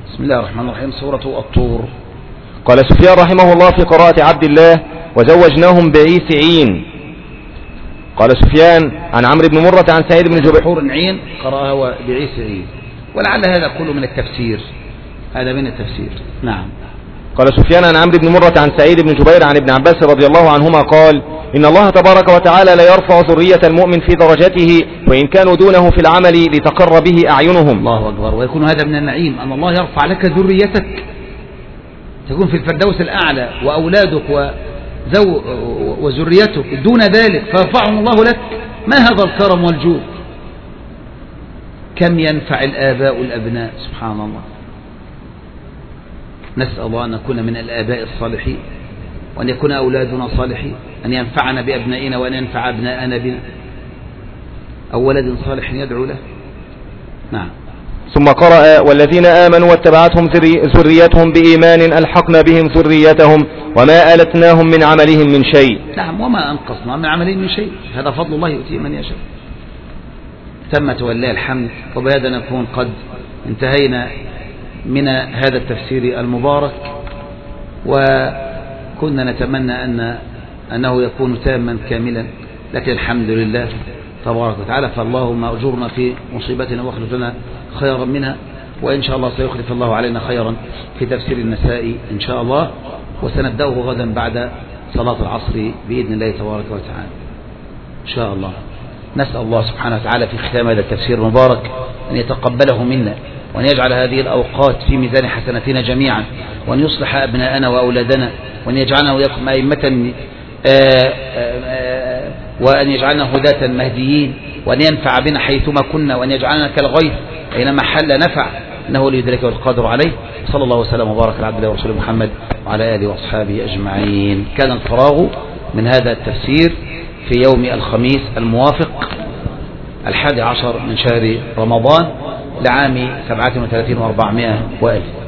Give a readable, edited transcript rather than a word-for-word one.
بسم الله الرحمن الرحيم. سورة الطور. قال سفيان رحمه الله في قراءة عبد الله: وزوجناهم بعيس عين. قال سفيان عن عمرو بن مرة عن سعيد بن جبير: حور عين قرأها بعيس عين، ولعل هذا كله من التفسير، هذا من التفسير. نعم. قال سفيان عن عمرو بن مرة عن سعيد بن جبير عن ابن عباس رضي الله عنهما قال: إن الله تبارك وتعالى لا يرفع ذرية المؤمن في درجته وإن كانوا دونه في العمل لتقر به أعينهم. الله أكبر. ويكون هذا من النعيم، أن الله يرفع لك ذريتك تكون في الفردوس الأعلى، وأولادك وذريتك دون ذلك فيرفعهم الله لك. ما هذا الكرم والجود؟ كم ينفع الآباء الأبناء، سبحان الله. نسأل الله أن نكون من الآباء الصالحين، وأن يكون أولادنا صالحين، أن ينفعنا بأبنائنا وأن ينفع أبناءنا بنا، أو ولد صالح يدعو له. نعم. ثم قرأ: والذين آمنوا واتبعتهم ذريتهم بإيمان ألحقنا بهم ذريتهم وما ألتناهم من عملهم من شيء. نعم، وما أنقصنا من عملهم من شيء، هذا فضل الله يؤتيه من يشاء. تمت ولله الحمد، وبهذا نكون قد انتهينا من هذا التفسير المبارك، وكنا نتمنى أنه يكون تاما كاملا، لكن الحمد لله تبارك وتعالى. فاللهم أجرنا في مصيبتنا واخلف لنا خيرا منها، وإن شاء الله سيخلف الله علينا خيرا في تفسير النساء إن شاء الله، وسنبدأه غدا بعد صلاة العصر بإذن الله تبارك وتعالى إن شاء الله. نسأل الله سبحانه وتعالى في ختام هذا التفسير المبارك أن يتقبله منا، وأن يجعل هذه الأوقات في ميزان حسناتنا جميعا، وأن يصلح أبناءنا وأولادنا، وأن يجعلنا وإياكم أئمة، وأن يجعلنا هداة مهديين، وأن ينفع بنا حيثما كنا، وأن يجعلنا كالغيث أينما حل نفع، إنه ليدركه القادر عليه. صلى الله وسلم وبارك على عبد الله ورسوله محمد وعلى آله وأصحابه أجمعين. كان الفراغ من هذا التفسير في يوم الخميس الموافق 11 من شهر رمضان لعام 37 و400 وألف.